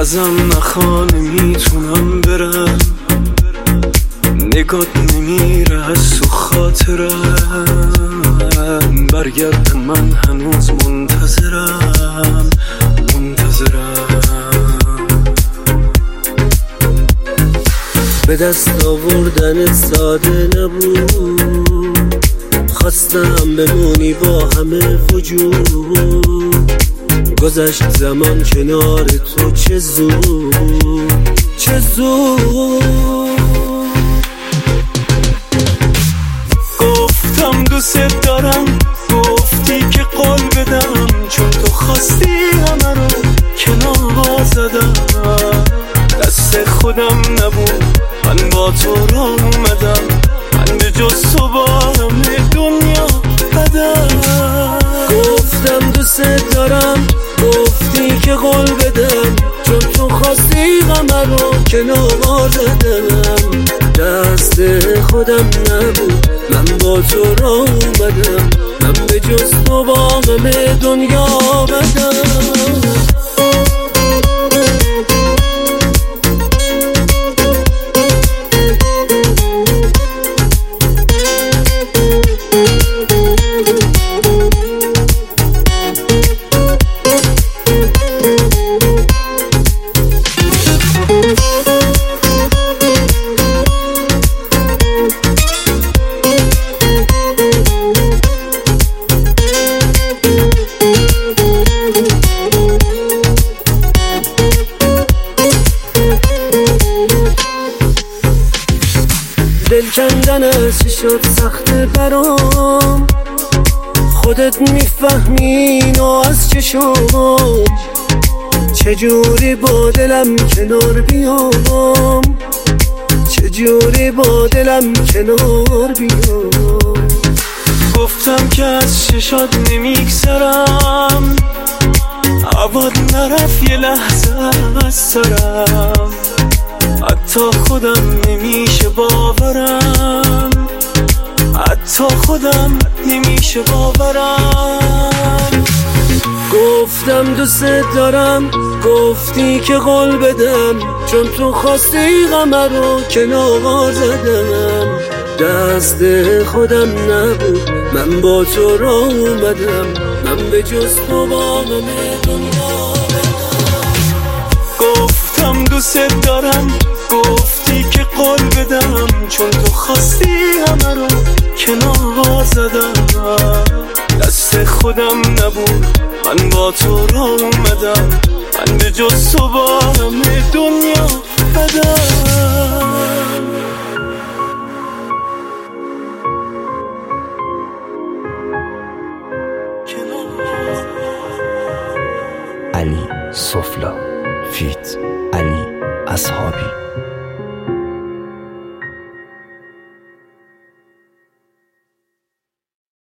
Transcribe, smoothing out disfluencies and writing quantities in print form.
ازم نخوا نمیتونم برم، نگات نمیره از تو خاطرم، برگرد من هنوز منتظرم. به دست آوردن ساده نبود، خواستم بمونی با همه وجود. گذشت زمان کنار تو چه زود، چه زود. گفتم دوست دارم، گفتی که قول بدم، چون تو خواستی همه رو کنار زدم. دست خودم نبود، من با تو راه اومدم، من به جز تو با همه دنیا بدم. گفتم دوست دارم، گفتی که قول بدم، چون تو خواستی غمه رو کنار زدم. دست خودم نبود، من با تو راه اومدم، من به جز تو با همه دنیا بدم. دل کندنش شد سخت برام، خودت میفهمی اینو از چه شد. چجوری با دلم کنار بیام، چجوری با دلم کنار بیام. گفتم که از چشات نمیگذرم، عباد نرفت یه لحظه از سرم. حتی خودم نمیشه باورم، حتی خودم نمیشه باورم. گفتم دوست دارم، گفتی که قول بدم، چون تو خواستی غمه رو کنار زدم. دست خودم نبود، من با تو راه اومدم، من به جز تو با همه دنیا بدم. گفتم دوست دارم، گفتی که قول بدم، چون تو خواستی همه رو کنار زدم. دست خودم نبود، من با تو راه اومدم، من به جز تو با همه دنیا بدم. علی سفلا فیت علی اصحابی.